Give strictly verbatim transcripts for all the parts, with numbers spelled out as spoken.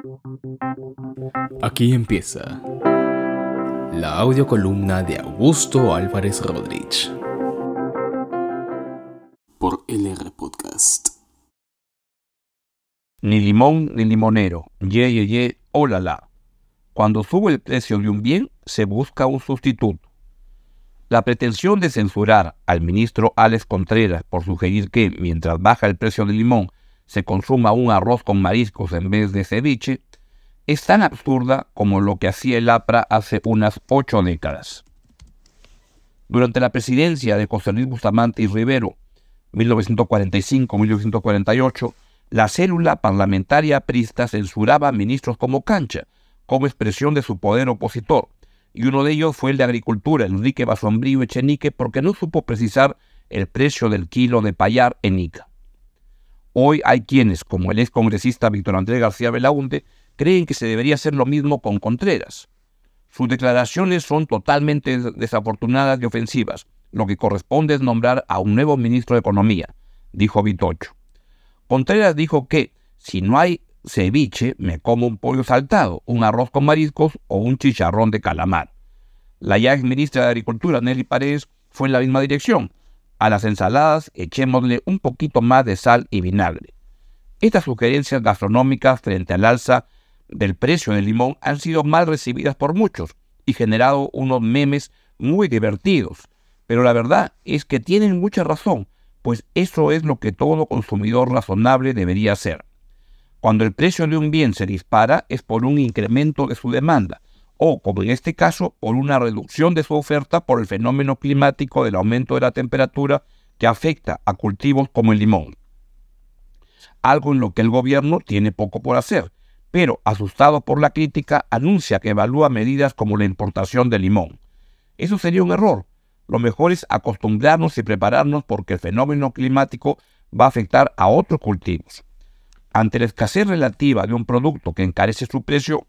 Aquí empieza la audiocolumna de Augusto Álvarez Rodríguez por L R Podcast. Ni limón ni limonero, ye, ye, ye, oh la la. Cuando sube el precio de un bien, se busca un sustituto. La pretensión de censurar al ministro Alex Contreras por sugerir que, mientras baja el precio del limón, se consuma un arroz con mariscos en vez de ceviche, es tan absurda como lo que hacía el APRA hace unas ocho décadas. Durante la presidencia de José Luis Bustamante y Rivero, mil novecientos cuarenta y cinco a mil novecientos cuarenta y ocho, la célula parlamentaria aprista censuraba a ministros como Cancha, como expresión de su poder opositor, y uno de ellos fue el de Agricultura, Enrique Basombrío Echenique, porque no supo precisar el precio del kilo de payar en Ica. Hoy hay quienes, como el excongresista Víctor Andrés García Belaúnde, creen que se debería hacer lo mismo con Contreras. Sus declaraciones son totalmente desafortunadas y ofensivas. Lo que corresponde es nombrar a un nuevo ministro de Economía, dijo Vitocho. Contreras dijo que, si no hay ceviche, me como un pollo saltado, un arroz con mariscos o un chicharrón de calamar. La ya ex ministra de Agricultura, Nelly Paredes, fue en la misma dirección. A las ensaladas echémosle un poquito más de sal y vinagre. Estas sugerencias gastronómicas frente al alza del precio del limón han sido mal recibidas por muchos y generado unos memes muy divertidos. Pero la verdad es que tienen mucha razón, pues eso es lo que todo consumidor razonable debería hacer. Cuando el precio de un bien se dispara es por un incremento de su demanda, o, como en este caso, por una reducción de su oferta por el fenómeno climático del aumento de la temperatura que afecta a cultivos como el limón. Algo en lo que el gobierno tiene poco por hacer, pero, asustado por la crítica, anuncia que evalúa medidas como la importación de limón. Eso sería un error. Lo mejor es acostumbrarnos y prepararnos porque el fenómeno climático va a afectar a otros cultivos. Ante la escasez relativa de un producto que encarece su precio,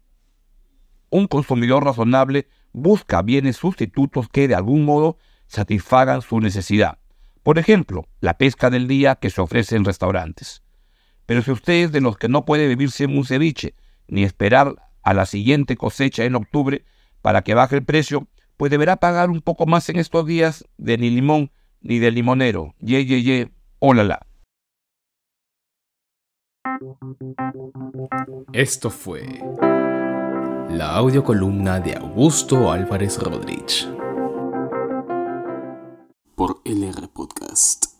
un consumidor razonable busca bienes sustitutos que de algún modo satisfagan su necesidad. Por ejemplo, la pesca del día que se ofrece en restaurantes. Pero si usted es de los que no puede vivir sin un ceviche, ni esperar a la siguiente cosecha en octubre para que baje el precio, pues deberá pagar un poco más en estos días de ni limón ni de limonero. Ye, ye, ye, oh la la. Esto fue la audiocolumna de Augusto Álvarez Rodríguez por L R Podcast.